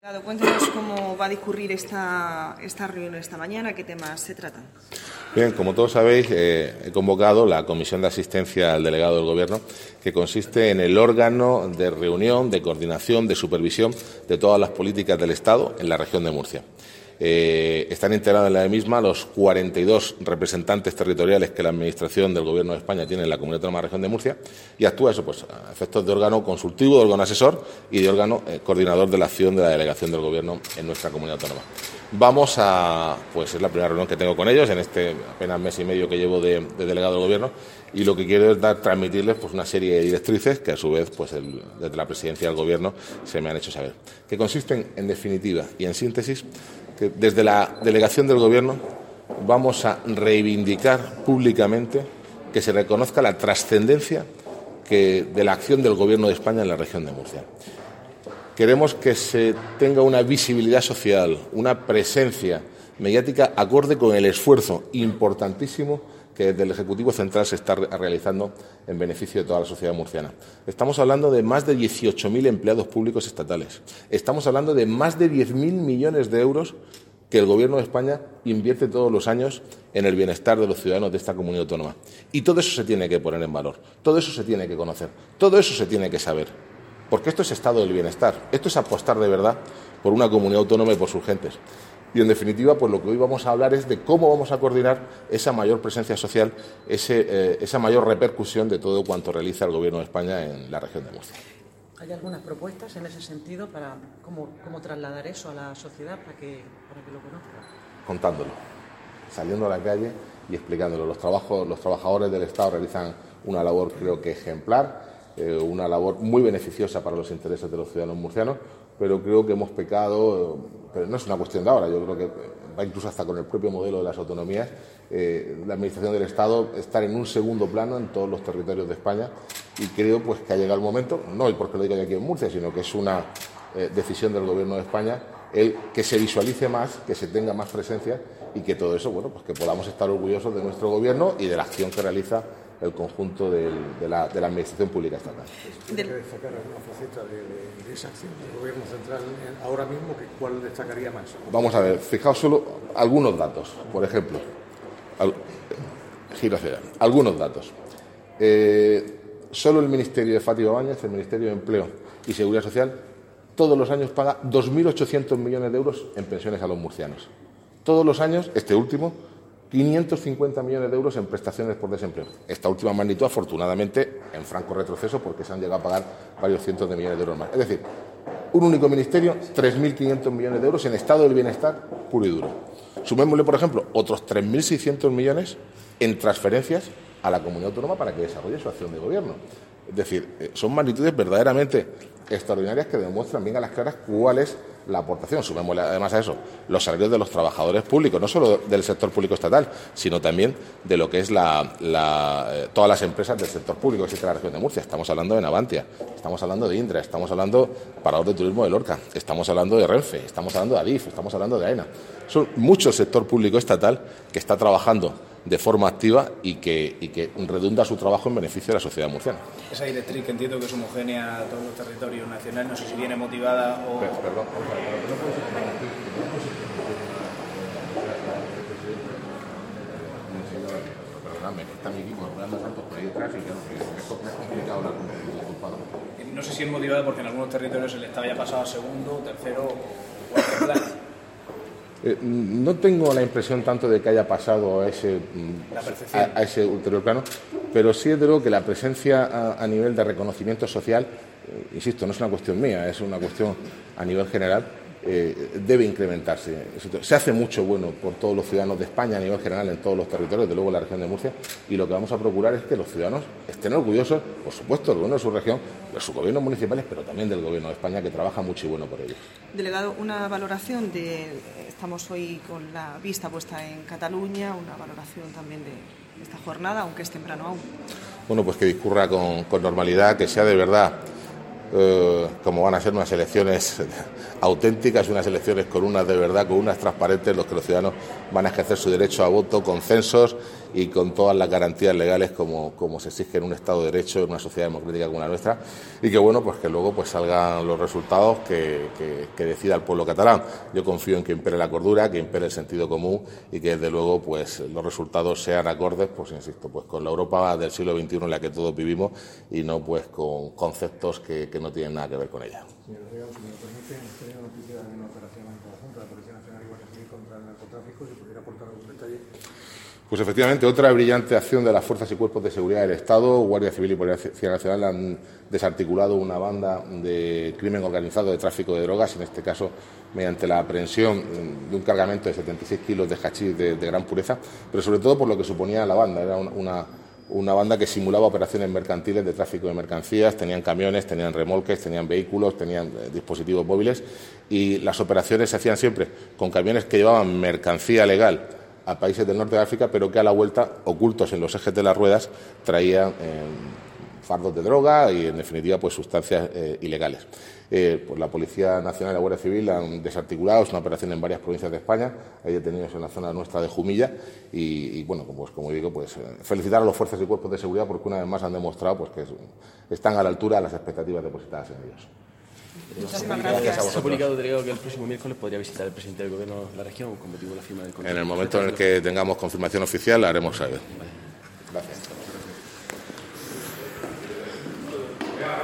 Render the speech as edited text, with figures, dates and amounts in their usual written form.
Cuéntenos cómo va a discurrir esta reunión esta mañana, qué temas se tratan. Bien, como todos sabéis, he convocado la Comisión de Asistencia al Delegado del Gobierno, que consiste en el órgano de reunión, de coordinación, de supervisión de todas las políticas del Estado en la región de Murcia. Están integrados en la misma los 42 representantes territoriales que la Administración del Gobierno de España tiene en la Comunidad Autónoma de la Región de Murcia, y actúa eso pues a efectos de órgano consultivo, de órgano asesor y de órgano coordinador de la acción de la delegación del Gobierno en nuestra Comunidad Autónoma. Vamos a, pues es la primera reunión que tengo con ellos en este apenas mes y medio que llevo de delegado del Gobierno, y lo que quiero es transmitirles pues una serie de directrices que a su vez pues desde la Presidencia del Gobierno se me han hecho saber, que consisten en definitiva y en síntesis que desde la delegación del Gobierno vamos a reivindicar públicamente que se reconozca la trascendencia de la acción del Gobierno de España en la región de Murcia. Queremos que se tenga una visibilidad social, una presencia mediática acorde con el esfuerzo importantísimo que desde el Ejecutivo Central se está realizando en beneficio de toda la sociedad murciana. Estamos hablando de más de 18.000 empleados públicos estatales. Estamos hablando de más de 10.000 millones de euros que el Gobierno de España invierte todos los años en el bienestar de los ciudadanos de esta comunidad autónoma. Y todo eso se tiene que poner en valor, todo eso se tiene que conocer, todo eso se tiene que saber. Porque esto es estado del bienestar, esto es apostar de verdad por una comunidad autónoma y por sus gentes. Y, en definitiva, pues lo que hoy vamos a hablar es de cómo vamos a coordinar esa mayor presencia social, esa mayor repercusión de todo cuanto realiza el Gobierno de España en la región de Murcia. ¿Hay algunas propuestas en ese sentido para cómo trasladar eso a la sociedad para que lo conozca? Contándolo, saliendo a la calle y explicándolo. Los trabajadores del Estado realizan una labor, creo que ejemplar, una labor muy beneficiosa para los intereses de los ciudadanos murcianos, pero creo que hemos pecado, pero no es una cuestión de ahora, yo creo que va incluso hasta con el propio modelo de las autonomías, la Administración del Estado estar en un segundo plano en todos los territorios de España, y creo pues que ha llegado el momento, no porque lo diga yo aquí en Murcia, sino que es una decisión del Gobierno de España, el que se visualice más, que se tenga más presencia, y que todo eso, bueno, pues que podamos estar orgullosos de nuestro Gobierno y de la acción que realiza el conjunto de la Administración Pública Estatal. ¿Tiene que destacar alguna faceta de esa acción del Gobierno central ahora mismo? ¿Cuál destacaría más? Vamos a ver, fijaos solo algunos datos. Por ejemplo, algunos datos. Solo el Ministerio de Fátima Báñez, el Ministerio de Empleo y Seguridad Social, todos los años paga 2.800 millones de euros en pensiones a los murcianos. Todos los años, este último, 550 millones de euros en prestaciones por desempleo. Esta última magnitud, afortunadamente, en franco retroceso, porque se han llegado a pagar varios cientos de millones de euros más. Es decir, un único ministerio, 3.500 millones de euros en estado del bienestar puro y duro. Sumémosle, por ejemplo, otros 3.600 millones en transferencias a la comunidad autónoma para que desarrolle su acción de gobierno. Es decir, son magnitudes verdaderamente extraordinarias que demuestran bien a las claras cuál es la aportación. Sumémosle además a eso los salarios de los trabajadores públicos, no solo del sector público estatal, sino también de lo que es todas las empresas del sector público que existe en la región de Murcia. Estamos hablando de Navantia, estamos hablando de Indra, estamos hablando de Parador de Turismo de Lorca, estamos hablando de Renfe, estamos hablando de Adif, estamos hablando de AENA. Son mucho el sector público estatal que está trabajando de forma activa y que redunda su trabajo en beneficio de la sociedad murciana. Esa directriz, que entiendo que es homogénea a todos los territorios nacionales, no sé si viene motivada o... Perdón. Perdóname, que está mi equipo hablando tanto por ahí detrás y que es complicado hablar con el culpado. No sé si es motivada porque en algunos territorios el Estado ya ha pasado a segundo, tercero o cuarto plano. No tengo la impresión tanto de que haya pasado a ese ulterior plano, pero sí es de lo que la presencia a nivel de reconocimiento social, insisto, no es una cuestión mía, es una cuestión a nivel general, debe incrementarse. Se hace mucho bueno por todos los ciudadanos de España a nivel general en todos los territorios, de luego en la región de Murcia, y lo que vamos a procurar es que los ciudadanos estén orgullosos, por supuesto, del gobierno de su región, de sus gobiernos municipales, pero también del gobierno de España, que trabaja mucho y bueno por ello. Delegado, una valoración estamos hoy con la vista puesta en Cataluña, una valoración también de esta jornada, aunque es temprano aún. Bueno, pues que discurra con normalidad, que sea de verdad como van a ser unas elecciones auténticas, unas elecciones con unas de verdad, con unas transparentes, los que los ciudadanos van a ejercer su derecho a voto con censos y con todas las garantías legales como se exige en un Estado de Derecho, en una sociedad democrática como la nuestra, y que bueno, pues que luego pues salgan los resultados que decida el pueblo catalán. Yo confío en que impere la cordura, que impere el sentido común y que desde luego pues los resultados sean acordes, pues insisto, pues con la Europa del siglo XXI en la que todos vivimos y no pues con conceptos que no tienen nada que ver con ella. Señor Riego, si me lo permite, hemos tenido noticia de una operación en conjunto de la Policía Nacional y Guardia Civil contra el narcotráfico, si pudiera aportar algún detalle. Pues efectivamente, otra brillante acción de las fuerzas y cuerpos de seguridad del Estado, Guardia Civil y Policía Nacional, han desarticulado una banda de crimen organizado de tráfico de drogas, en este caso mediante la aprehensión de un cargamento de 76 kilos de hachís de gran pureza, pero sobre todo por lo que suponía la banda. Era una banda que simulaba operaciones mercantiles de tráfico de mercancías, tenían camiones, tenían remolques, tenían vehículos, tenían dispositivos móviles y las operaciones se hacían siempre con camiones que llevaban mercancía legal a países del norte de África, pero que a la vuelta, ocultos en los ejes de las ruedas, traían fardos de droga y, en definitiva, pues sustancias ilegales. Pues la Policía Nacional y la Guardia Civil han desarticulado, es una operación en varias provincias de España, hay detenidos en la zona nuestra de Jumilla y bueno, pues como digo, pues felicitar a los fuerzas y cuerpos de seguridad porque una vez más han demostrado pues que están a la altura de las expectativas depositadas en ellos. Muchísimas gracias. Se ha publicado, delegado, que el próximo miércoles podría visitar el presidente del Gobierno de la región con motivo de la firma del contrato. En el momento en el que tengamos confirmación oficial la haremos saber. Gracias.